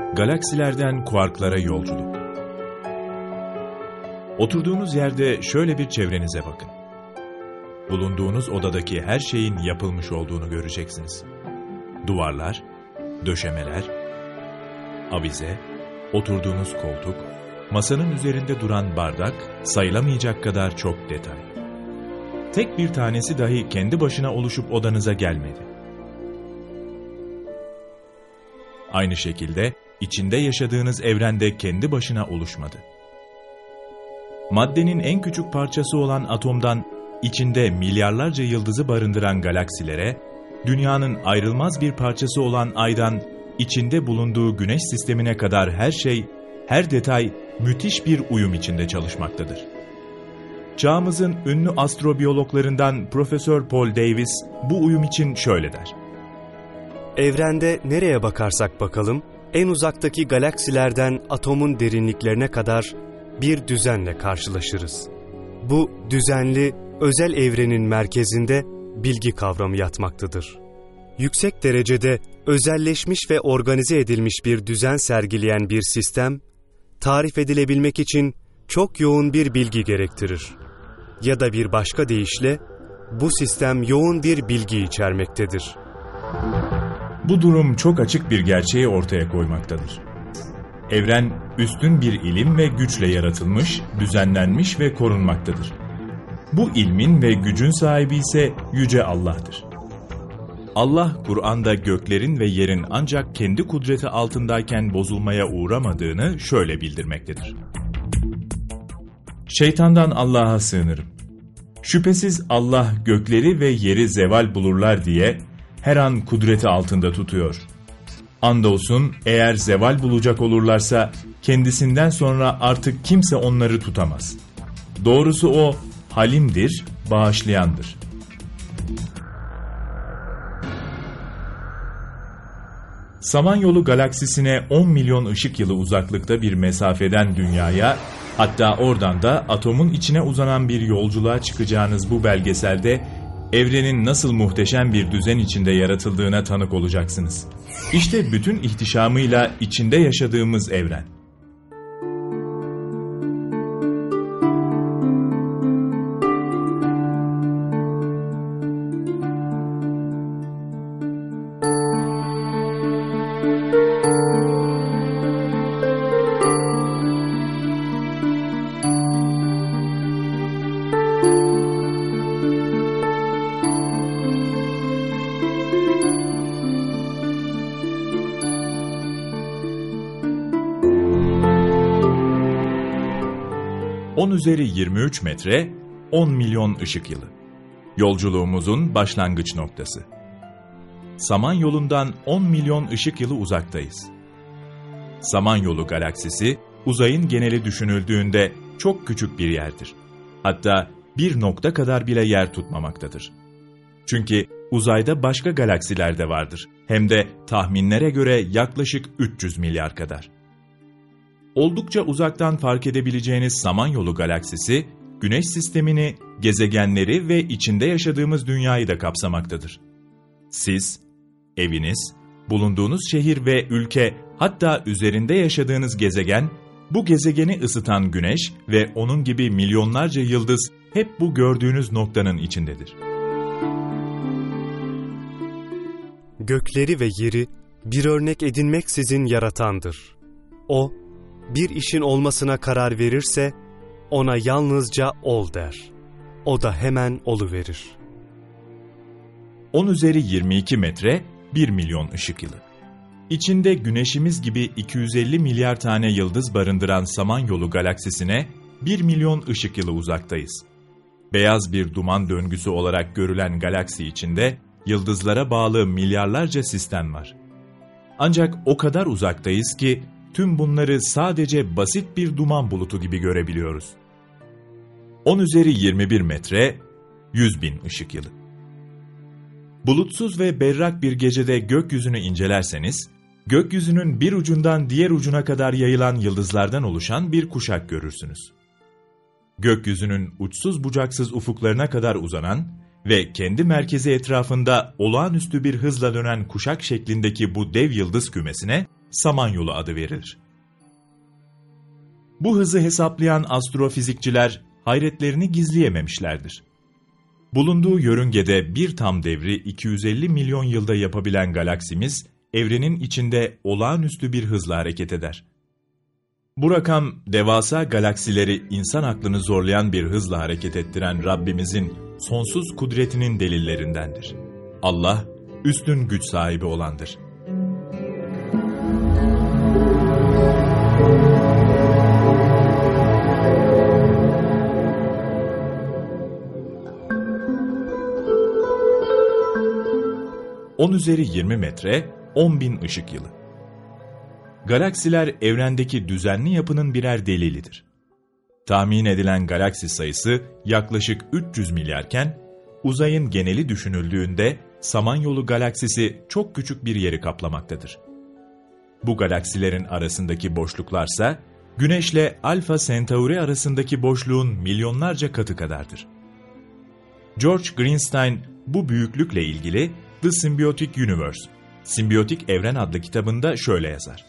Galaksilerden kuarklara yolculuk. Oturduğunuz yerde şöyle bir çevrenize bakın. Bulunduğunuz odadaki her şeyin yapılmış olduğunu göreceksiniz. Duvarlar, döşemeler, avize, oturduğunuz koltuk, masanın üzerinde duran bardak, sayılamayacak kadar çok detay. Tek bir tanesi dahi kendi başına oluşup odanıza gelmedi. Aynı şekilde içinde yaşadığınız evrende kendi başına oluşmadı. Maddenin en küçük parçası olan atomdan içinde milyarlarca yıldızı barındıran galaksilere, dünyanın ayrılmaz bir parçası olan aydan içinde bulunduğu güneş sistemine kadar her şey, her detay müthiş bir uyum içinde çalışmaktadır. Çağımızın ünlü astrobiyologlarından Profesör Paul Davies bu uyum için şöyle der. Evrende nereye bakarsak bakalım, en uzaktaki galaksilerden atomun derinliklerine kadar bir düzenle karşılaşırız. Bu düzenli, özel evrenin merkezinde bilgi kavramı yatmaktadır. Yüksek derecede özelleşmiş ve organize edilmiş bir düzen sergileyen bir sistem, tarif edilebilmek için çok yoğun bir bilgi gerektirir. Ya da bir başka deyişle, bu sistem yoğun bir bilgi içermektedir. Bu durum çok açık bir gerçeği ortaya koymaktadır. Evren, üstün bir ilim ve güçle yaratılmış, düzenlenmiş ve korunmaktadır. Bu ilmin ve gücün sahibi ise Yüce Allah'tır. Allah, Kur'an'da göklerin ve yerin ancak kendi kudreti altındayken bozulmaya uğramadığını şöyle bildirmektedir. Şeytandan Allah'a sığınırım. Şüphesiz Allah gökleri ve yeri zeval bulurlar diye her an kudreti altında tutuyor. Andolsun eğer zeval bulacak olurlarsa kendisinden sonra artık kimse onları tutamaz. Doğrusu o halimdir, bağışlayandır. Samanyolu galaksisine 10 milyon ışık yılı uzaklıkta bir mesafeden dünyaya, hatta oradan da atomun içine uzanan bir yolculuğa çıkacağınız bu belgeselde evrenin nasıl muhteşem bir düzen içinde yaratıldığına tanık olacaksınız. İşte bütün ihtişamıyla içinde yaşadığımız evren. Üzeri 23 metre, 10 milyon ışık yılı. Yolculuğumuzun başlangıç noktası. Samanyolu'ndan 10 milyon ışık yılı uzaktayız. Samanyolu galaksisi, uzayın geneli düşünüldüğünde çok küçük bir yerdir. Hatta bir nokta kadar bile yer tutmamaktadır. Çünkü uzayda başka galaksiler de vardır. Hem de tahminlere göre yaklaşık 300 milyar kadar. Oldukça uzaktan fark edebileceğiniz Samanyolu galaksisi, Güneş sistemini, gezegenleri ve içinde yaşadığımız dünyayı da kapsamaktadır. Siz, eviniz, bulunduğunuz şehir ve ülke, hatta üzerinde yaşadığınız gezegen, bu gezegeni ısıtan Güneş ve onun gibi milyonlarca yıldız hep bu gördüğünüz noktanın içindedir. Gökleri ve yeri bir örnek edinmeksizin yaratandır. O, bir işin olmasına karar verirse, ona yalnızca ol der. O da hemen oluverir. 10 üzeri 22 metre, 1 milyon ışık yılı. İçinde güneşimiz gibi 250 milyar tane yıldız barındıran Samanyolu galaksisine 1 milyon ışık yılı uzaktayız. Beyaz bir duman döngüsü olarak görülen galaksi içinde yıldızlara bağlı milyarlarca sistem var. Ancak o kadar uzaktayız ki, tüm bunları sadece basit bir duman bulutu gibi görebiliyoruz. 10 üzeri 21 metre, 100 bin ışık yılı. Bulutsuz ve berrak bir gecede gökyüzünü incelerseniz, gökyüzünün bir ucundan diğer ucuna kadar yayılan yıldızlardan oluşan bir kuşak görürsünüz. Gökyüzünün uçsuz bucaksız ufuklarına kadar uzanan ve kendi merkezi etrafında olağanüstü bir hızla dönen kuşak şeklindeki bu dev yıldız kümesine, Samanyolu adı verilir. Bu hızı hesaplayan astrofizikçiler hayretlerini gizleyememişlerdir. Bulunduğu yörüngede bir tam devri 250 milyon yılda yapabilen galaksimiz, evrenin içinde olağanüstü bir hızla hareket eder. Bu rakam, devasa galaksileri insan aklını zorlayan bir hızla hareket ettiren Rabbimizin sonsuz kudretinin delillerindendir. Allah, üstün güç sahibi olandır. On üzeri 20 metre, 10.000 ışık yılı. Galaksiler evrendeki düzenli yapının birer delilidir. Tahmin edilen galaksi sayısı yaklaşık 300 milyarken, uzayın geneli düşünüldüğünde Samanyolu galaksisi çok küçük bir yeri kaplamaktadır. Bu galaksilerin arasındaki boşluklarsa, Güneşle Alpha Centauri arasındaki boşluğun milyonlarca katı kadardır. George Greenstein bu büyüklükle ilgili The Symbiotic Universe, Simbiyotik Evren adlı kitabında şöyle yazar.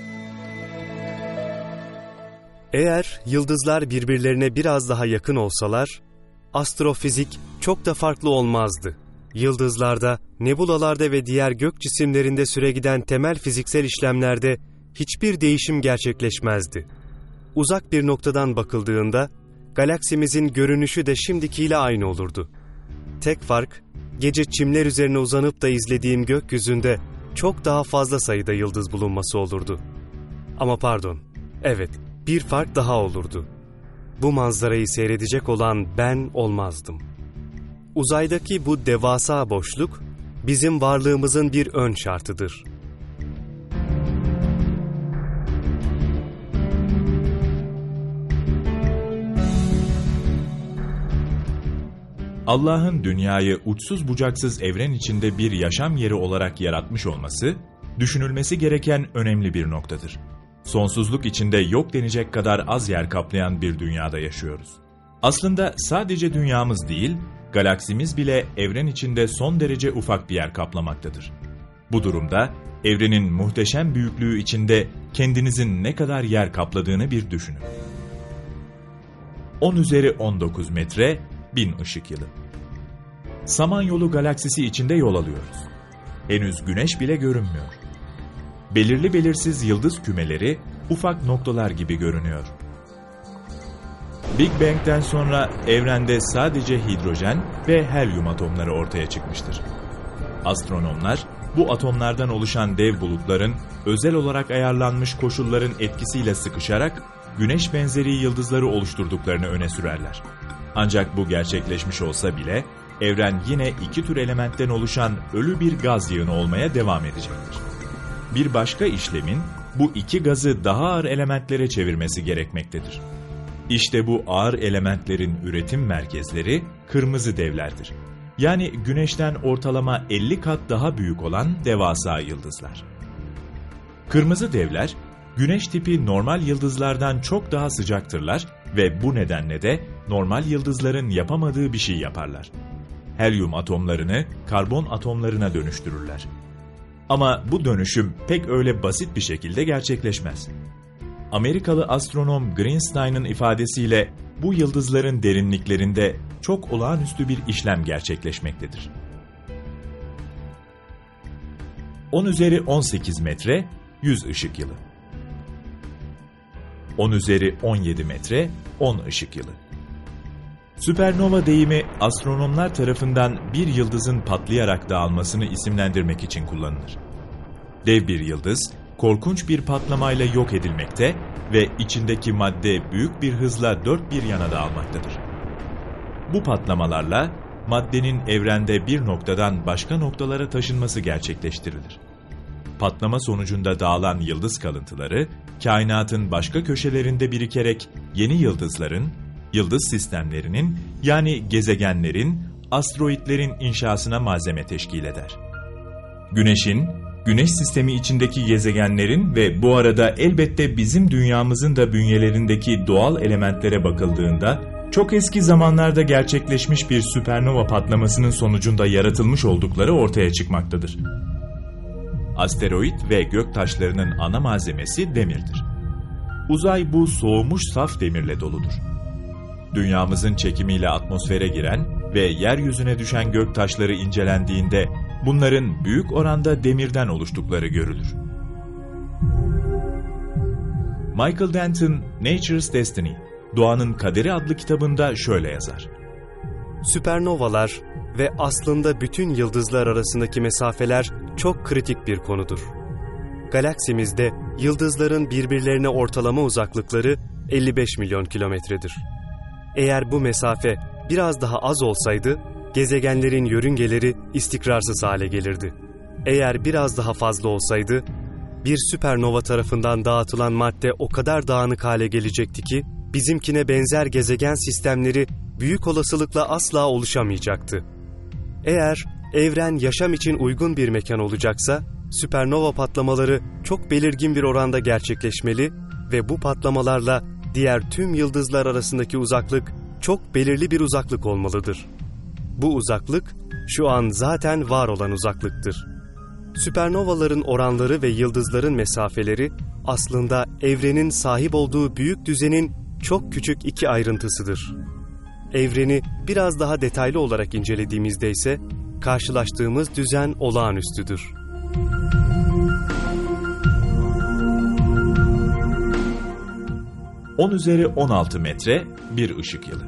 Eğer yıldızlar birbirlerine biraz daha yakın olsalar, astrofizik çok da farklı olmazdı. Yıldızlarda, nebulalarda ve diğer gök cisimlerinde süregiden temel fiziksel işlemlerde hiçbir değişim gerçekleşmezdi. Uzak bir noktadan bakıldığında, galaksimizin görünüşü de şimdikiyle aynı olurdu. Tek fark, gece çimler üzerine uzanıp da izlediğim gökyüzünde çok daha fazla sayıda yıldız bulunması olurdu. Ama pardon, evet, bir fark daha olurdu. Bu manzarayı seyredecek olan ben olmazdım. Uzaydaki bu devasa boşluk, bizim varlığımızın bir ön şartıdır. Allah'ın dünyayı uçsuz bucaksız evren içinde bir yaşam yeri olarak yaratmış olması, düşünülmesi gereken önemli bir noktadır. Sonsuzluk içinde yok denecek kadar az yer kaplayan bir dünyada yaşıyoruz. Aslında sadece dünyamız değil, galaksimiz bile evren içinde son derece ufak bir yer kaplamaktadır. Bu durumda, evrenin muhteşem büyüklüğü içinde kendinizin ne kadar yer kapladığını bir düşünün. 10 üzeri 19 metre, 1000 ışık yılı. Samanyolu galaksisi içinde yol alıyoruz. Henüz güneş bile görünmüyor. Belirli belirsiz yıldız kümeleri ufak noktalar gibi görünüyor. Big Bang'den sonra evrende sadece hidrojen ve helyum atomları ortaya çıkmıştır. Astronomlar bu atomlardan oluşan dev bulutların özel olarak ayarlanmış koşulların etkisiyle sıkışarak güneş benzeri yıldızları oluşturduklarını öne sürerler. Ancak bu gerçekleşmiş olsa bile evren yine iki tür elementten oluşan ölü bir gaz yığını olmaya devam edecektir. Bir başka işlemin bu iki gazı daha ağır elementlere çevirmesi gerekmektedir. İşte bu ağır elementlerin üretim merkezleri kırmızı devlerdir. Yani Güneş'ten ortalama 50 kat daha büyük olan devasa yıldızlar. Kırmızı devler, Güneş tipi normal yıldızlardan çok daha sıcaktırlar ve bu nedenle de normal yıldızların yapamadığı bir şey yaparlar. Helyum atomlarını karbon atomlarına dönüştürürler. Ama bu dönüşüm pek öyle basit bir şekilde gerçekleşmez. Amerikalı astronom Greenstein'ın ifadesiyle bu yıldızların derinliklerinde çok olağanüstü bir işlem gerçekleşmektedir. 10 üzeri 18 metre, 100 ışık yılı. 10 üzeri 17 metre, 10 ışık yılı. Süpernova deyimi astronomlar tarafından bir yıldızın patlayarak dağılmasını isimlendirmek için kullanılır. Dev bir yıldız, korkunç bir patlamayla yok edilmekte ve içindeki madde büyük bir hızla dört bir yana dağılmaktadır. Bu patlamalarla maddenin evrende bir noktadan başka noktalara taşınması gerçekleştirilir. Patlama sonucunda dağılan yıldız kalıntıları, kainatın başka köşelerinde birikerek yeni yıldızların, yıldız sistemlerinin yani gezegenlerin, asteroidlerin inşasına malzeme teşkil eder. Güneş'in, Güneş sistemi içindeki gezegenlerin ve bu arada elbette bizim dünyamızın da bünyelerindeki doğal elementlere bakıldığında, çok eski zamanlarda gerçekleşmiş bir süpernova patlamasının sonucunda yaratılmış oldukları ortaya çıkmaktadır. asteroid ve göktaşlarının ana malzemesi demirdir. Uzay bu soğumuş saf demirle doludur. Dünyamızın çekimiyle atmosfere giren ve yeryüzüne düşen göktaşları incelendiğinde bunların büyük oranda demirden oluştukları görülür. Michael Denton, Nature's Destiny, Doğanın Kaderi adlı kitabında şöyle yazar. Süpernovalar ve aslında bütün yıldızlar arasındaki mesafeler çok kritik bir konudur. Galaksimizde yıldızların birbirlerine ortalama uzaklıkları 55 milyon kilometredir. Eğer bu mesafe biraz daha az olsaydı, gezegenlerin yörüngeleri istikrarsız hale gelirdi. Eğer biraz daha fazla olsaydı, bir süpernova tarafından dağıtılan madde o kadar dağınık hale gelecekti ki, bizimkine benzer gezegen sistemleri büyük olasılıkla asla oluşamayacaktı. Eğer evren yaşam için uygun bir mekan olacaksa, süpernova patlamaları çok belirgin bir oranda gerçekleşmeli ve bu patlamalarla diğer tüm yıldızlar arasındaki uzaklık çok belirli bir uzaklık olmalıdır. Bu uzaklık şu an zaten var olan uzaklıktır. Süpernovaların oranları ve yıldızların mesafeleri aslında evrenin sahip olduğu büyük düzenin çok küçük iki ayrıntısıdır. Evreni biraz daha detaylı olarak incelediğimizde ise karşılaştığımız düzen olağanüstüdür. (10⁻16 metre, bir ışık yılı.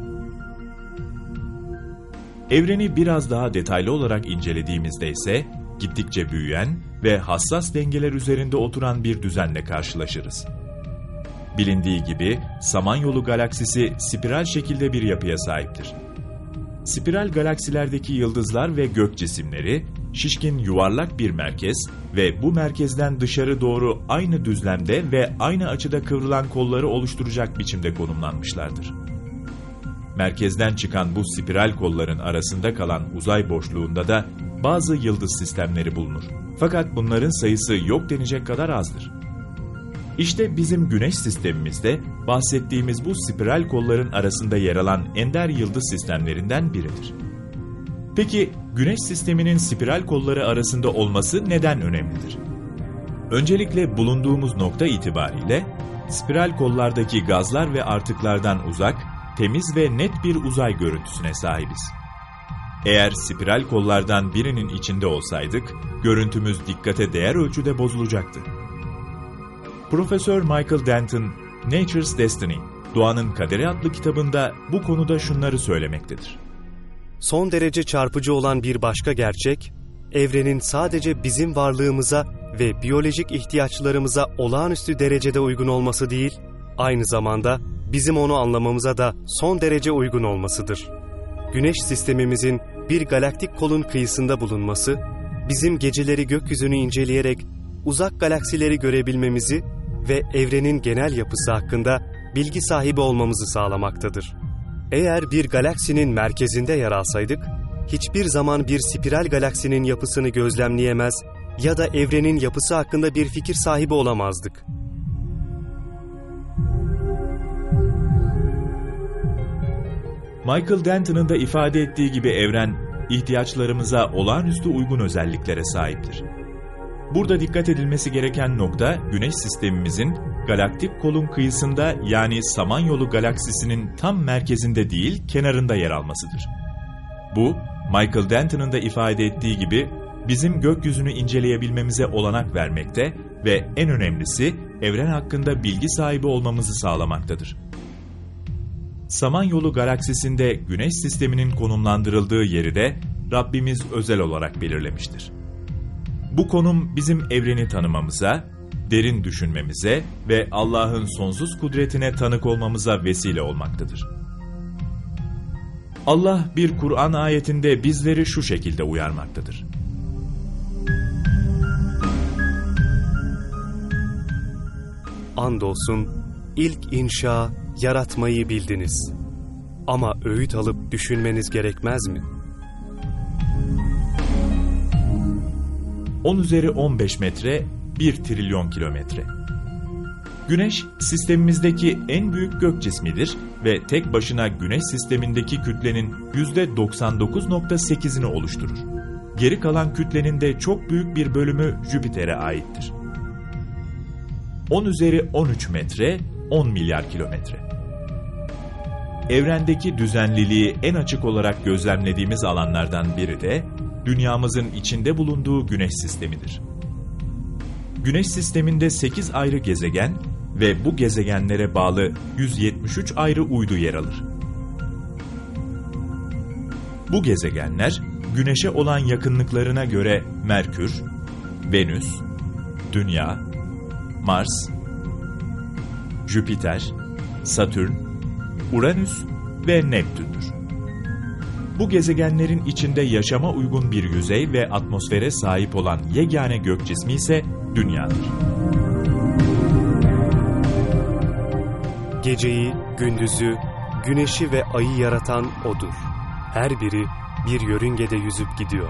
Evreni biraz daha detaylı olarak incelediğimizde ise gittikçe büyüyen ve hassas dengeler üzerinde oturan bir düzenle karşılaşırız. Bilindiği gibi Samanyolu galaksisi spiral şekilde bir yapıya sahiptir. Spiral galaksilerdeki yıldızlar ve gök cisimleri, şişkin yuvarlak bir merkez ve bu merkezden dışarı doğru aynı düzlemde ve aynı açıda kıvrılan kolları oluşturacak biçimde konumlanmışlardır. Merkezden çıkan bu spiral kolların arasında kalan uzay boşluğunda da bazı yıldız sistemleri bulunur. Fakat bunların sayısı yok denecek kadar azdır. İşte bizim Güneş sistemimizde bahsettiğimiz bu spiral kolların arasında yer alan ender yıldız sistemlerinden biridir. Peki Güneş sisteminin spiral kolları arasında olması neden önemlidir? Öncelikle bulunduğumuz nokta itibariyle spiral kollardaki gazlar ve artıklardan uzak, temiz ve net bir uzay görüntüsüne sahibiz. Eğer spiral kollardan birinin içinde olsaydık, görüntümüz dikkate değer ölçüde bozulacaktı. Profesör Michael Denton, Nature's Destiny, Doğanın Kaderi adlı kitabında bu konuda şunları söylemektedir. Son derece çarpıcı olan bir başka gerçek, evrenin sadece bizim varlığımıza ve biyolojik ihtiyaçlarımıza olağanüstü derecede uygun olması değil, aynı zamanda bizim onu anlamamıza da son derece uygun olmasıdır. Güneş sistemimizin bir galaktik kolun kıyısında bulunması, bizim geceleri gökyüzünü inceleyerek uzak galaksileri görebilmemizi ve evrenin genel yapısı hakkında bilgi sahibi olmamızı sağlamaktadır. Eğer bir galaksinin merkezinde yer alsaydık, hiçbir zaman bir spiral galaksinin yapısını gözlemleyemez ya da evrenin yapısı hakkında bir fikir sahibi olamazdık. Michael Denton'ın da ifade ettiği gibi evren, ihtiyaçlarımıza olağanüstü uygun özelliklere sahiptir. Burada dikkat edilmesi gereken nokta, Güneş sistemimizin galaktik kolun kıyısında yani Samanyolu galaksisinin tam merkezinde değil, kenarında yer almasıdır. Bu, Michael Denton'ın da ifade ettiği gibi, bizim gökyüzünü inceleyebilmemize olanak vermekte ve en önemlisi, evren hakkında bilgi sahibi olmamızı sağlamaktadır. Samanyolu galaksisinde Güneş sisteminin konumlandırıldığı yeri de Rabbimiz özel olarak belirlemiştir. Bu konum bizim evreni tanımamıza, derin düşünmemize ve Allah'ın sonsuz kudretine tanık olmamıza vesile olmaktadır. Allah bir Kur'an ayetinde bizleri şu şekilde uyarmaktadır. Andolsun ilk inşa, yaratmayı bildiniz. Ama öğüt alıp düşünmeniz gerekmez mi? 10⁻15 metre, 1 trilyon kilometre. Güneş, sistemimizdeki en büyük gök cismidir ve tek başına Güneş sistemindeki kütlenin %99,8'ini oluşturur. geri kalan kütlenin de çok büyük bir bölümü Jüpiter'e aittir. 10 üzeri 13 metre, 10 milyar kilometre. Evrendeki düzenliliği en açık olarak gözlemlediğimiz alanlardan biri de dünyamızın içinde bulunduğu Güneş sistemidir. Güneş sisteminde 8 ayrı gezegen ve bu gezegenlere bağlı 173 ayrı uydu yer alır. Bu gezegenler Güneş'e olan yakınlıklarına göre Merkür, Venüs, Dünya, Mars, Jüpiter, Satürn, Uranüs ve Neptün'dür. Bu gezegenlerin içinde yaşama uygun bir yüzey ve atmosfere sahip olan yegane gök cismi ise Dünya'dır. Geceyi, gündüzü, güneşi ve ayı yaratan O'dur. Her biri bir yörüngede yüzüp gidiyor.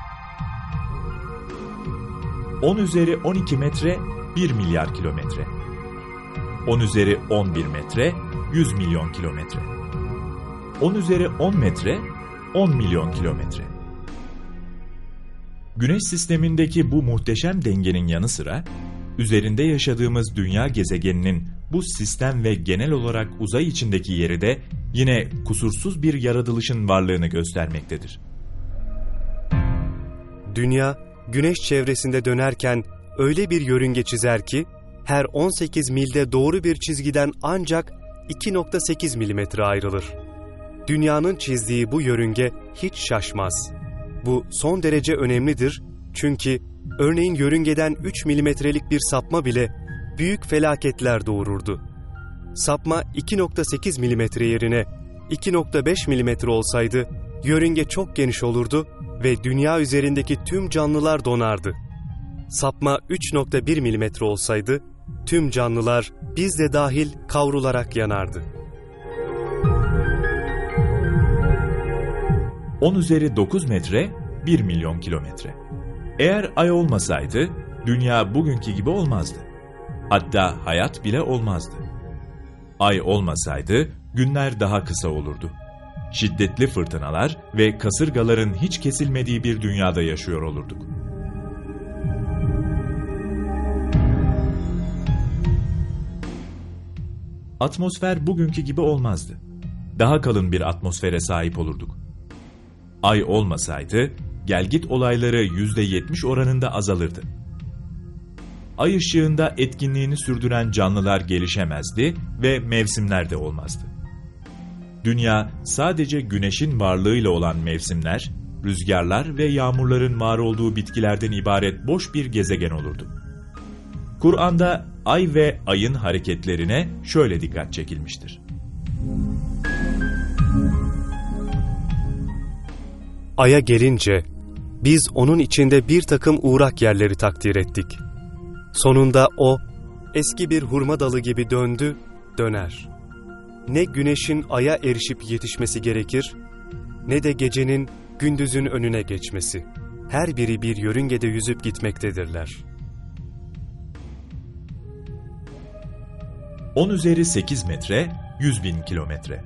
10 üzeri 12 metre, 1 milyar kilometre. 10 üzeri 11 metre, 100 milyon kilometre. 10 üzeri 10 metre, 10 milyon kilometre. Güneş sistemindeki bu muhteşem dengenin yanı sıra, üzerinde yaşadığımız dünya gezegeninin bu sistem ve genel olarak uzay içindeki yeri de yine kusursuz bir yaratılışın varlığını göstermektedir. Dünya, Güneş çevresinde dönerken öyle bir yörünge çizer ki, her 18 milde doğru bir çizgiden ancak 2,8 milimetre ayrılır. Dünyanın çizdiği bu yörünge hiç şaşmaz. Bu son derece önemlidir çünkü örneğin yörüngeden 3 milimetrelik bir sapma bile büyük felaketler doğururdu. Sapma 2,8 milimetre yerine 2,5 milimetre olsaydı yörünge çok geniş olurdu ve dünya üzerindeki tüm canlılar donardı. Sapma 3,1 milimetre olsaydı tüm canlılar biz de dahil kavrularak yanardı. 10 üzeri 9 metre, 1 milyon kilometre. Eğer Ay olmasaydı, Dünya bugünkü gibi olmazdı. Hatta hayat bile olmazdı. Ay olmasaydı, günler daha kısa olurdu. Şiddetli fırtınalar ve kasırgaların hiç kesilmediği bir dünyada yaşıyor olurduk. Atmosfer bugünkü gibi olmazdı. Daha kalın bir atmosfere sahip olurduk. Ay olmasaydı, gelgit olayları %70 oranında azalırdı. Ay ışığında etkinliğini sürdüren canlılar gelişemezdi ve mevsimler de olmazdı. Dünya sadece güneşin varlığıyla olan mevsimler, rüzgarlar ve yağmurların var olduğu bitkilerden ibaret boş bir gezegen olurdu. Kur'an'da ay ve ayın hareketlerine şöyle dikkat çekilmiştir. Ay'a gelince, biz onun içinde bir takım uğrak yerleri takdir ettik. Sonunda o, eski bir hurma dalı gibi döndü, döner. Ne güneşin Ay'a erişip yetişmesi gerekir, ne de gecenin gündüzün önüne geçmesi. Her biri bir yörüngede yüzüp gitmektedirler. 10 üzeri 8 metre, 100 bin kilometre.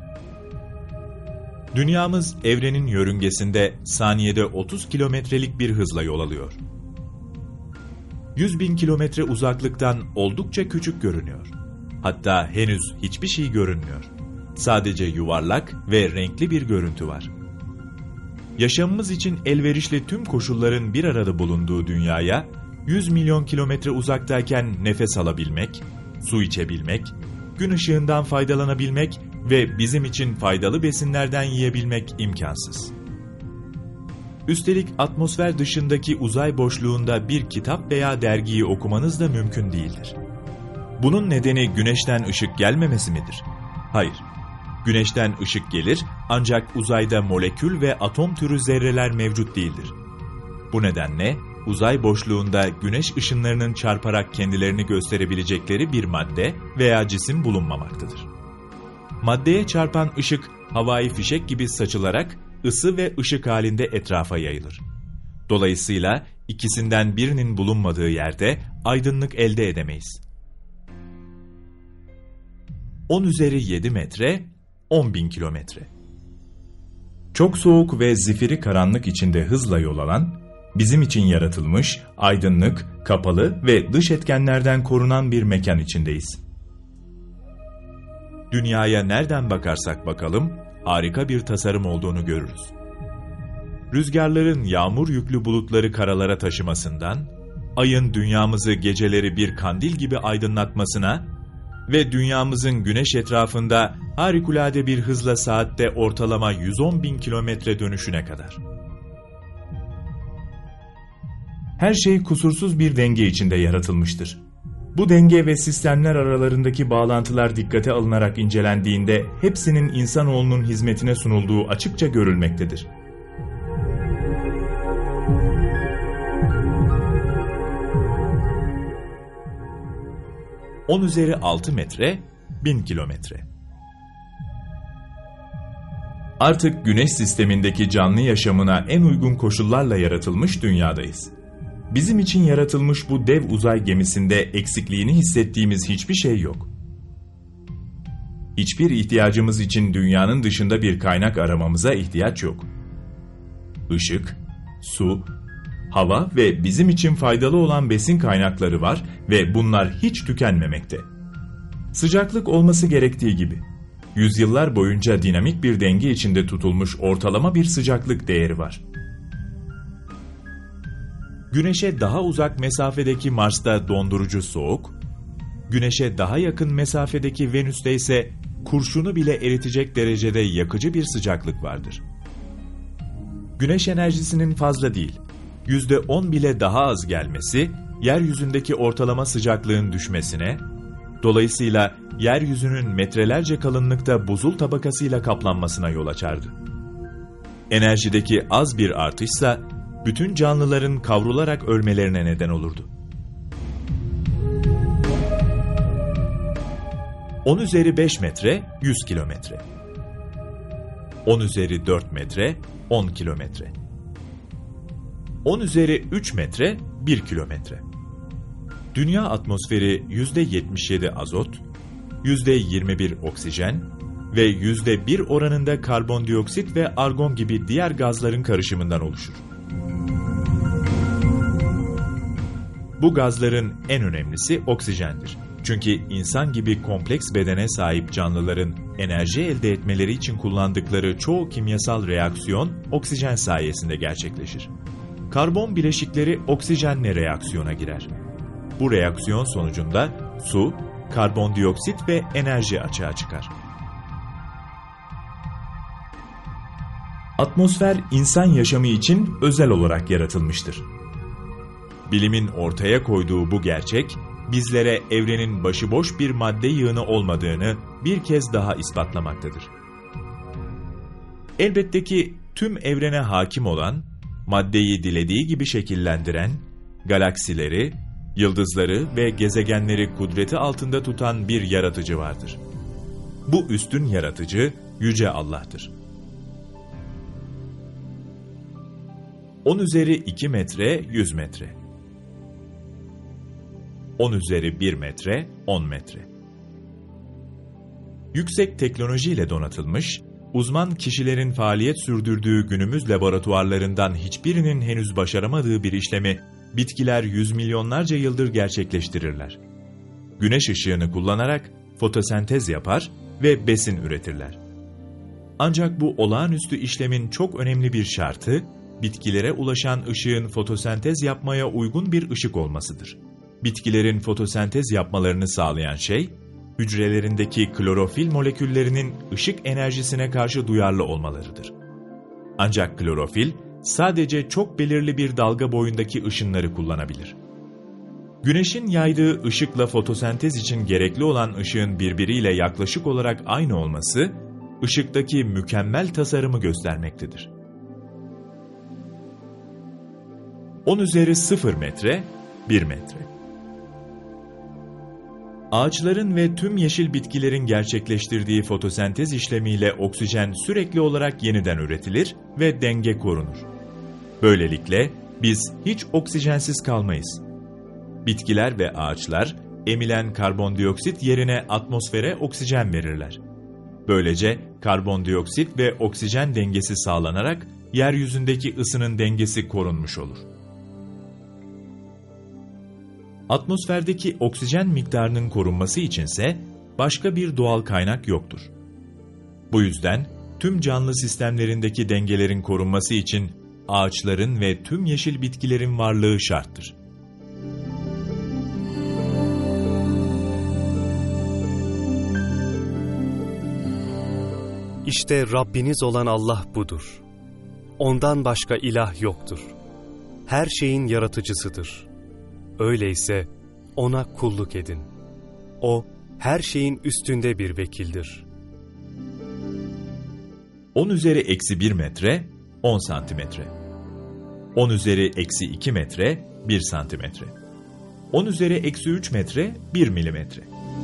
Dünyamız evrenin yörüngesinde saniyede 30 kilometrelik bir hızla yol alıyor. 100 bin kilometre uzaklıktan oldukça küçük görünüyor. Hatta henüz hiçbir şey görünmüyor. Sadece yuvarlak ve renkli bir görüntü var. Yaşamımız için elverişli tüm koşulların bir arada bulunduğu dünyaya 100 milyon kilometre uzaktayken nefes alabilmek, su içebilmek, gün ışığından faydalanabilmek ve bizim için faydalı besinlerden yiyebilmek imkansız. Üstelik atmosfer dışındaki uzay boşluğunda bir kitap veya dergiyi okumanız da mümkün değildir. Bunun nedeni güneşten ışık gelmemesi midir? Hayır. Güneşten ışık gelir ancak uzayda molekül ve atom türü zerreler mevcut değildir. Bu nedenle uzay boşluğunda güneş ışınlarının çarparak kendilerini gösterebilecekleri bir madde veya cisim bulunmamaktadır. Maddeye çarpan ışık havai fişek gibi saçılarak ısı ve ışık halinde etrafa yayılır. Dolayısıyla ikisinden birinin bulunmadığı yerde aydınlık elde edemeyiz. 10 üzeri 7 metre, 10 bin kilometre. Çok soğuk ve zifiri karanlık içinde hızla yol alan, bizim için yaratılmış, aydınlık, kapalı ve dış etkenlerden korunan bir mekan içindeyiz. Dünyaya nereden bakarsak bakalım, harika bir tasarım olduğunu görürüz. Rüzgarların yağmur yüklü bulutları karalara taşımasından, ayın dünyamızı geceleri bir kandil gibi aydınlatmasına ve dünyamızın güneş etrafında harikulade bir hızla saatte ortalama 110.000 kilometre dönüşüne kadar. Her şey kusursuz bir denge içinde yaratılmıştır. Bu denge ve sistemler aralarındaki bağlantılar dikkate alınarak incelendiğinde hepsinin insanoğlunun hizmetine sunulduğu açıkça görülmektedir. On üzeri 6 metre, 1000 kilometre. Artık Güneş sistemindeki canlı yaşamına en uygun koşullarla yaratılmış dünyadayız. Bizim için yaratılmış bu dev uzay gemisinde eksikliğini hissettiğimiz hiçbir şey yok. Hiçbir ihtiyacımız için dünyanın dışında bir kaynak aramamıza ihtiyaç yok. Işık, su, hava ve bizim için faydalı olan besin kaynakları var ve bunlar hiç tükenmemekte. Sıcaklık olması gerektiği gibi. Yüzyıllar boyunca dinamik bir denge içinde tutulmuş ortalama bir sıcaklık değeri var. Güneş'e daha uzak mesafedeki Mars'ta dondurucu soğuk, Güneş'e daha yakın mesafedeki Venüs'te ise kurşunu bile eritecek derecede yakıcı bir sıcaklık vardır. Güneş enerjisinin fazla değil, %10 bile daha az gelmesi, yeryüzündeki ortalama sıcaklığın düşmesine, dolayısıyla yeryüzünün metrelerce kalınlıkta buzul tabakasıyla kaplanmasına yol açardı. Enerjideki az bir artışsa, bütün canlıların kavrularak ölmelerine neden olurdu. 10 üzeri 5 metre, 100 kilometre. 10 üzeri 4 metre, 10 kilometre. 10 üzeri 3 metre, 1 kilometre. Dünya atmosferi %77 azot, %21 oksijen ve %1 oranında karbondioksit ve argon gibi diğer gazların karışımından oluşur. Bu gazların en önemlisi oksijendir. Çünkü insan gibi kompleks bedene sahip canlıların enerji elde etmeleri için kullandıkları çoğu kimyasal reaksiyon oksijen sayesinde gerçekleşir. Karbon bileşikleri oksijenle reaksiyona girer. Bu reaksiyon sonucunda su, karbondioksit ve enerji açığa çıkar. Atmosfer insan yaşamı için özel olarak yaratılmıştır. Bilimin ortaya koyduğu bu gerçek, bizlere evrenin başıboş bir madde yığını olmadığını bir kez daha ispatlamaktadır. Elbette ki tüm evrene hakim olan, maddeyi dilediği gibi şekillendiren, galaksileri, yıldızları ve gezegenleri kudreti altında tutan bir yaratıcı vardır. Bu üstün yaratıcı Yüce Allah'tır. 10 üzeri 2 metre, 100 metre. 10 üzeri 1 metre, 10 metre. Yüksek teknolojiyle donatılmış, uzman kişilerin faaliyet sürdürdüğü günümüz laboratuvarlarından hiçbirinin henüz başaramadığı bir işlemi bitkiler yüz milyonlarca yıldır gerçekleştirirler. Güneş ışığını kullanarak fotosentez yapar ve besin üretirler. Ancak bu olağanüstü işlemin çok önemli bir şartı, bitkilere ulaşan ışığın fotosentez yapmaya uygun bir ışık olmasıdır. Bitkilerin fotosentez yapmalarını sağlayan şey, hücrelerindeki klorofil moleküllerinin ışık enerjisine karşı duyarlı olmalarıdır. Ancak klorofil, sadece çok belirli bir dalga boyundaki ışınları kullanabilir. Güneşin yaydığı ışıkla fotosentez için gerekli olan ışığın birbiriyle yaklaşık olarak aynı olması, ışıktaki mükemmel tasarımı göstermektedir. 10 üzeri 0 metre, 1 metre. Ağaçların ve tüm yeşil bitkilerin gerçekleştirdiği fotosentez işlemiyle oksijen sürekli olarak yeniden üretilir ve denge korunur. Böylelikle biz hiç oksijensiz kalmayız. Bitkiler ve ağaçlar emilen karbondioksit yerine atmosfere oksijen verirler. Böylece karbondioksit ve oksijen dengesi sağlanarak yeryüzündeki ısının dengesi korunmuş olur. Atmosferdeki oksijen miktarının korunması içinse başka bir doğal kaynak yoktur. Bu yüzden tüm canlı sistemlerindeki dengelerin korunması için ağaçların ve tüm yeşil bitkilerin varlığı şarttır. İşte Rabbiniz olan Allah budur. Ondan başka ilah yoktur. Her şeyin yaratıcısıdır. Öyleyse ona kulluk edin. O, her şeyin üstünde bir vekildir. 10 üzeri eksi 1 metre, 10 santimetre. 10 üzeri eksi 2 metre, 1 santimetre. 10 üzeri eksi 3 metre, 1 milimetre.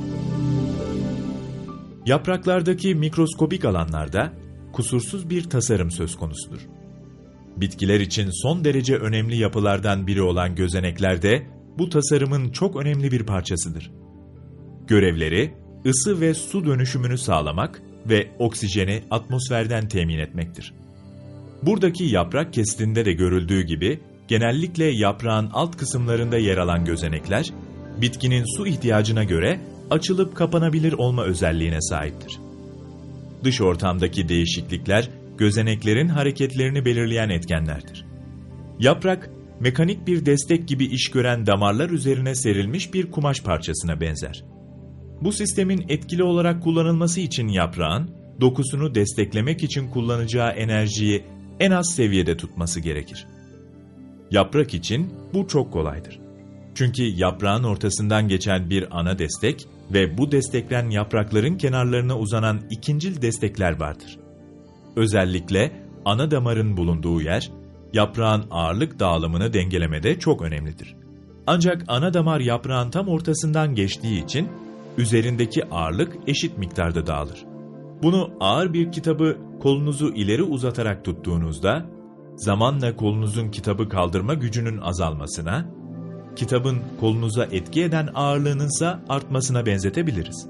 Yapraklardaki mikroskobik alanlarda kusursuz bir tasarım söz konusudur. Bitkiler için son derece önemli yapılardan biri olan gözenekler de bu tasarımın çok önemli bir parçasıdır. Görevleri, ısı ve su dönüşümünü sağlamak ve oksijeni atmosferden temin etmektir. Buradaki yaprak kesitinde de görüldüğü gibi, genellikle yaprağın alt kısımlarında yer alan gözenekler, bitkinin su ihtiyacına göre açılıp kapanabilir olma özelliğine sahiptir. Dış ortamdaki değişiklikler, gözeneklerin hareketlerini belirleyen etkenlerdir. Yaprak, mekanik bir destek gibi iş gören damarlar üzerine serilmiş bir kumaş parçasına benzer. Bu sistemin etkili olarak kullanılması için yaprağın, dokusunu desteklemek için kullanacağı enerjiyi en az seviyede tutması gerekir. Yaprak için bu çok kolaydır. Çünkü yaprağın ortasından geçen bir ana destek ve bu desteklen yaprakların kenarlarına uzanan ikincil destekler vardır. Özellikle ana damarın bulunduğu yer, yaprağın ağırlık dağılımını dengelemede çok önemlidir. Ancak ana damar yaprağın tam ortasından geçtiği için üzerindeki ağırlık eşit miktarda dağılır. Bunu ağır bir kitabı kolunuzu ileri uzatarak tuttuğunuzda, zamanla kolunuzun kitabı kaldırma gücünün azalmasına, kitabın kolunuza etki eden ağırlığınınsa artmasına benzetebiliriz.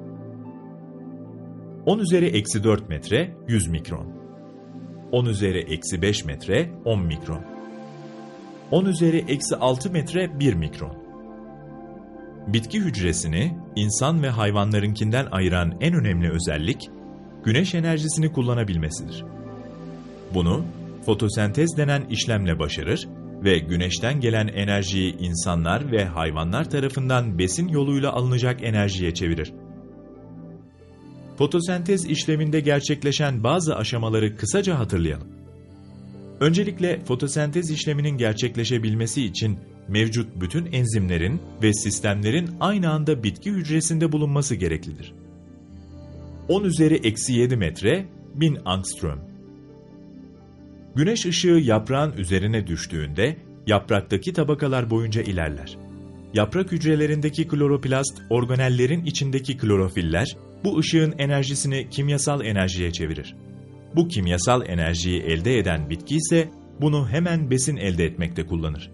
10 üzeri eksi 4 metre 100 mikron. 10 üzeri eksi 5 metre 10 mikron. 10 üzeri eksi 6 metre 1 mikron. Bitki hücresini insan ve hayvanlarınkinden ayıran en önemli özellik, güneş enerjisini kullanabilmesidir. Bunu fotosentez denen işlemle başarır ve güneşten gelen enerjiyi insanlar ve hayvanlar tarafından besin yoluyla alınacak enerjiye çevirir. Fotosentez işleminde gerçekleşen bazı aşamaları kısaca hatırlayalım. Öncelikle fotosentez işleminin gerçekleşebilmesi için mevcut bütün enzimlerin ve sistemlerin aynı anda bitki hücresinde bulunması gereklidir. 10 üzeri eksi 7 metre 1000 angstrom. Güneş ışığı yaprağın üzerine düştüğünde yapraktaki tabakalar boyunca ilerler. Yaprak hücrelerindeki kloroplast organellerin içindeki klorofiller bu ışığın enerjisini kimyasal enerjiye çevirir. Bu kimyasal enerjiyi elde eden bitki ise bunu hemen besin elde etmekte kullanır.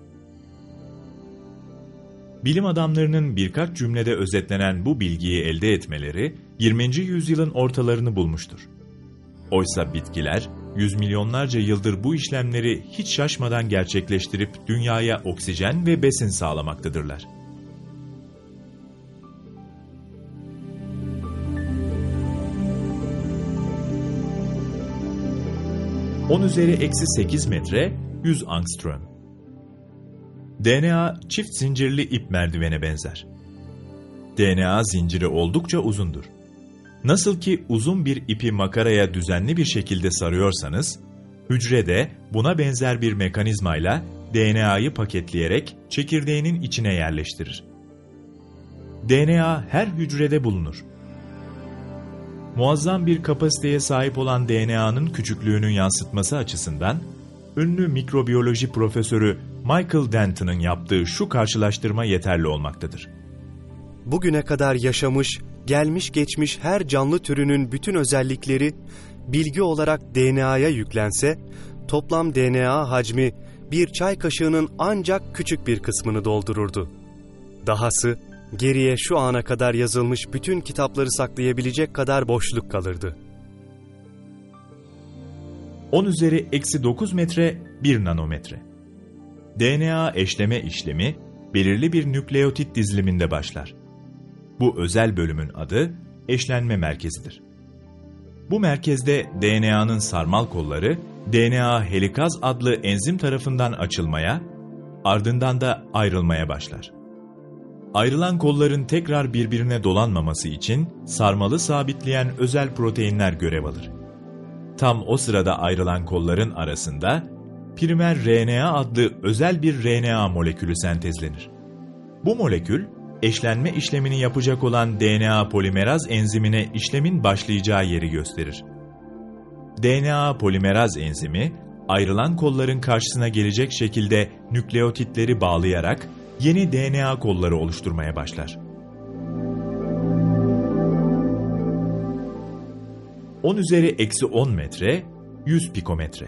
Bilim adamlarının birkaç cümlede özetlenen bu bilgiyi elde etmeleri 20. yüzyılın ortalarını bulmuştur. Oysa bitkiler yüz milyonlarca yıldır bu işlemleri hiç şaşmadan gerçekleştirip dünyaya oksijen ve besin sağlamaktadırlar. On üzeri eksi 8 metre 100 angstrom. DNA çift zincirli ip merdivene benzer. DNA zinciri oldukça uzundur. Nasıl ki uzun bir ipi makaraya düzenli bir şekilde sarıyorsanız, hücre de buna benzer bir mekanizmayla DNA'yı paketleyerek çekirdeğinin içine yerleştirir. DNA her hücrede bulunur. Muazzam bir kapasiteye sahip olan DNA'nın küçüklüğünün yansıtması açısından, ünlü mikrobiyoloji profesörü Michael Denton'ın yaptığı şu karşılaştırma yeterli olmaktadır. Bugüne kadar yaşamış, gelmiş geçmiş her canlı türünün bütün özellikleri bilgi olarak DNA'ya yüklense, toplam DNA hacmi bir çay kaşığının ancak küçük bir kısmını doldururdu. Dahası, geriye şu ana kadar yazılmış bütün kitapları saklayabilecek kadar boşluk kalırdı. 10 üzeri eksi 9 metre 1 nanometre. DNA eşleme işlemi belirli bir nükleotit diziliminde başlar. Bu özel bölümün adı eşlenme merkezidir. Bu merkezde DNA'nın sarmal kolları DNA helikaz adlı enzim tarafından açılmaya, ardından da ayrılmaya başlar. Ayrılan kolların tekrar birbirine dolanmaması için sarmalı sabitleyen özel proteinler görev alır. Tam o sırada ayrılan kolların arasında primer RNA adlı özel bir RNA molekülü sentezlenir. Bu molekül, eşlenme işlemini yapacak olan DNA polimeraz enzimine işlemin başlayacağı yeri gösterir. DNA polimeraz enzimi, ayrılan kolların karşısına gelecek şekilde nükleotitleri bağlayarak yeni DNA kolları oluşturmaya başlar. 10 üzeri eksi 10 metre, 100 pikometre.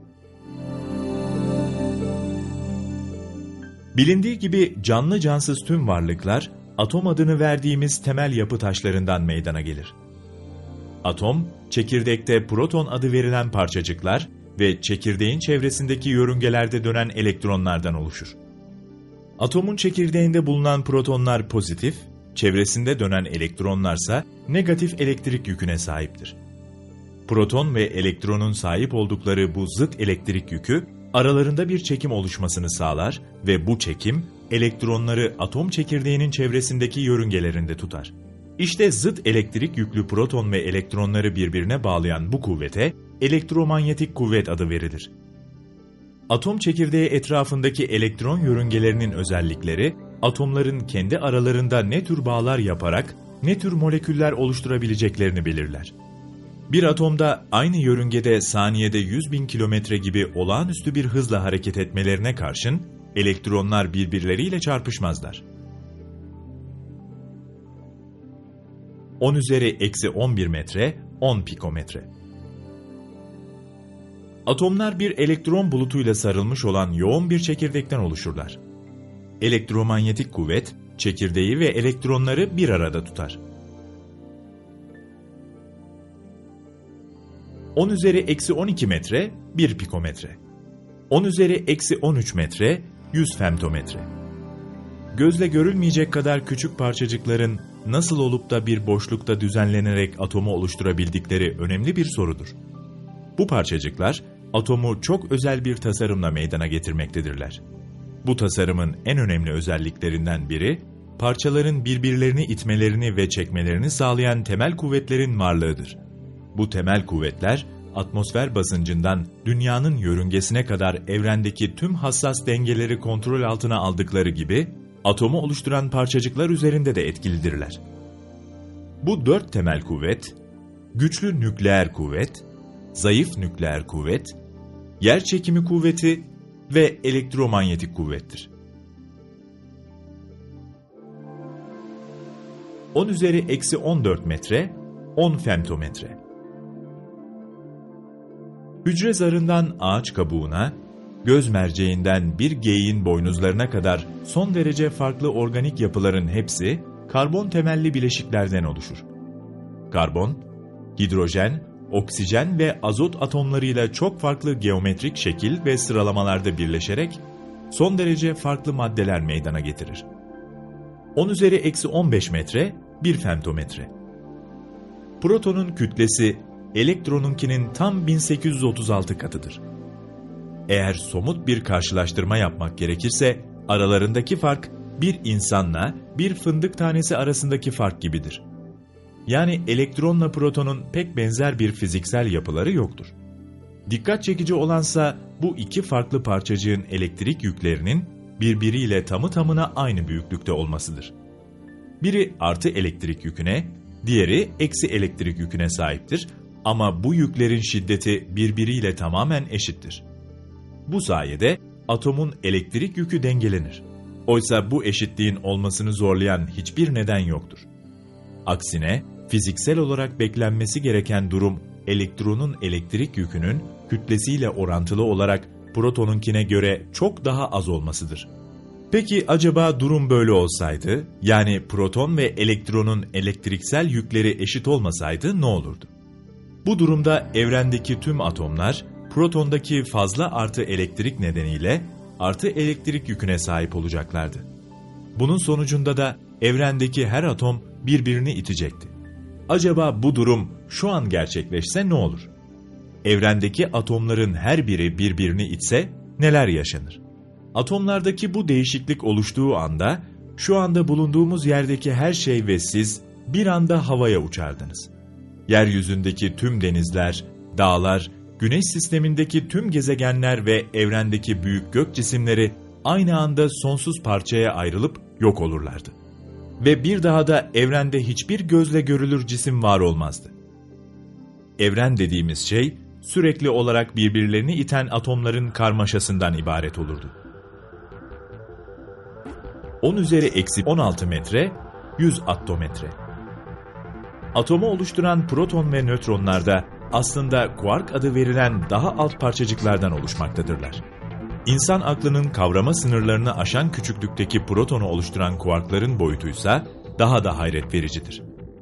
Bilindiği gibi canlı cansız tüm varlıklar, atom adını verdiğimiz temel yapı taşlarından meydana gelir. Atom, çekirdekte proton adı verilen parçacıklar ve çekirdeğin çevresindeki yörüngelerde dönen elektronlardan oluşur. Atomun çekirdeğinde bulunan protonlar pozitif, çevresinde dönen elektronlarsa negatif elektrik yüküne sahiptir. Proton ve elektronun sahip oldukları bu zıt elektrik yükü, aralarında bir çekim oluşmasını sağlar ve bu çekim, elektronları atom çekirdeğinin çevresindeki yörüngelerinde tutar. İşte zıt elektrik yüklü proton ve elektronları birbirine bağlayan bu kuvvete, elektromanyetik kuvvet adı verilir. Atom çekirdeği etrafındaki elektron yörüngelerinin özellikleri, atomların kendi aralarında ne tür bağlar yaparak, ne tür moleküller oluşturabileceklerini belirler. Bir atomda aynı yörüngede saniyede 100.000 kilometre gibi olağanüstü bir hızla hareket etmelerine karşın, elektronlar birbirleriyle çarpışmazlar. 10 üzeri eksi 11 metre, 10 pikometre. Atomlar bir elektron bulutuyla sarılmış olan yoğun bir çekirdekten oluşurlar. Elektromanyetik kuvvet, çekirdeği ve elektronları bir arada tutar. 10 üzeri eksi 12 metre, 1 pikometre. 10 üzeri eksi 13 metre, 100 femtometre. Gözle görülmeyecek kadar küçük parçacıkların nasıl olup da bir boşlukta düzenlenerek atomu oluşturabildikleri önemli bir sorudur. Bu parçacıklar, atomu çok özel bir tasarımla meydana getirmektedirler. Bu tasarımın en önemli özelliklerinden biri, parçaların birbirlerini itmelerini ve çekmelerini sağlayan temel kuvvetlerin varlığıdır. Bu temel kuvvetler, atmosfer basıncından dünyanın yörüngesine kadar evrendeki tüm hassas dengeleri kontrol altına aldıkları gibi, atomu oluşturan parçacıklar üzerinde de etkilidirler. Bu 4 temel kuvvet, güçlü nükleer kuvvet, zayıf nükleer kuvvet, yerçekimi kuvveti ve elektromanyetik kuvvettir. 10 üzeri eksi 14 metre, 10 femtometre. Hücre zarından ağaç kabuğuna, göz merceğinden bir geyiğin boynuzlarına kadar son derece farklı organik yapıların hepsi karbon temelli bileşiklerden oluşur. Karbon, hidrojen, oksijen ve azot atomlarıyla çok farklı geometrik şekil ve sıralamalarda birleşerek son derece farklı maddeler meydana getirir. 10 üzeri eksi 15 metre, 1 femtometre. Protonun kütlesi elektronunkinin tam 1836 katıdır. Eğer somut bir karşılaştırma yapmak gerekirse, aralarındaki fark bir insanla bir fındık tanesi arasındaki fark gibidir. Yani elektronla protonun pek benzer bir fiziksel yapıları yoktur. Dikkat çekici olansa bu iki farklı parçacığın elektrik yüklerinin birbiriyle tamı tamına aynı büyüklükte olmasıdır. Biri artı elektrik yüküne, diğeri eksi elektrik yüküne sahiptir ama bu yüklerin şiddeti birbiriyle tamamen eşittir. Bu sayede atomun elektrik yükü dengelenir. Oysa bu eşitliğin olmasını zorlayan hiçbir neden yoktur. Aksine fiziksel olarak beklenmesi gereken durum elektronun elektrik yükünün kütlesiyle orantılı olarak protonunkine göre çok daha az olmasıdır. Peki acaba durum böyle olsaydı, yani proton ve elektronun elektriksel yükleri eşit olmasaydı ne olurdu? Bu durumda evrendeki tüm atomlar protondaki fazla artı elektrik nedeniyle artı elektrik yüküne sahip olacaklardı. Bunun sonucunda da evrendeki her atom birbirini itecekti. Acaba bu durum şu an gerçekleşse ne olur? Evrendeki atomların her biri birbirini itse neler yaşanır? Atomlardaki bu değişiklik oluştuğu anda, şu anda bulunduğumuz yerdeki her şey ve siz bir anda havaya uçardınız. Yeryüzündeki tüm denizler, dağlar, Güneş sistemindeki tüm gezegenler ve evrendeki büyük gök cisimleri aynı anda sonsuz parçaya ayrılıp yok olurlardı. Ve bir daha da evrende hiçbir gözle görülür cisim var olmazdı. Evren dediğimiz şey, sürekli olarak birbirlerini iten atomların karmaşasından ibaret olurdu. 10⁻16 metre, 100 attometre. Atomu oluşturan proton ve nötronlar da aslında kuark adı verilen daha alt parçacıklardan oluşmaktadırlar. İnsan aklının kavrama sınırlarını aşan küçüklükteki protonu oluşturan kuarkların boyutuysa daha da hayret vericidir.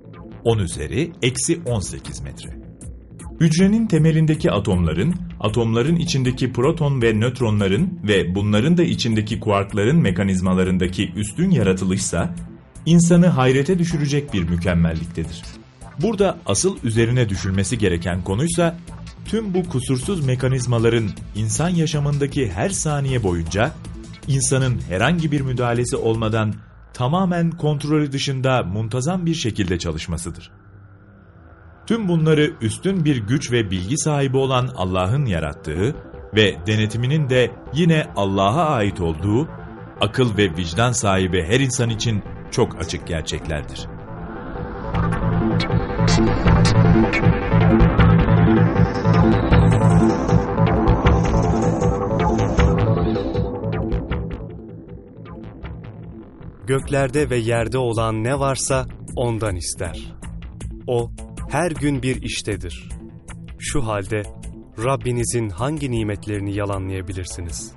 10⁻18 metre. Hücrenin temelindeki atomların içindeki proton ve nötronların ve bunların da içindeki kuarkların mekanizmalarındaki üstün yaratılışsa, insanı hayrete düşürecek bir mükemmelliktedir. Burada asıl üzerine düşülmesi gereken konuysa, tüm bu kusursuz mekanizmaların insan yaşamındaki her saniye boyunca, insanın herhangi bir müdahalesi olmadan tamamen kontrolü dışında muntazam bir şekilde çalışmasıdır. Tüm bunları üstün bir güç ve bilgi sahibi olan Allah'ın yarattığı ve denetiminin de yine Allah'a ait olduğu, akıl ve vicdan sahibi her insan için çok açık gerçeklerdir. Göklerde ve yerde olan ne varsa ondan ister. O her gün bir iştedir. Şu halde Rabbinizin hangi nimetlerini yalanlayabilirsiniz?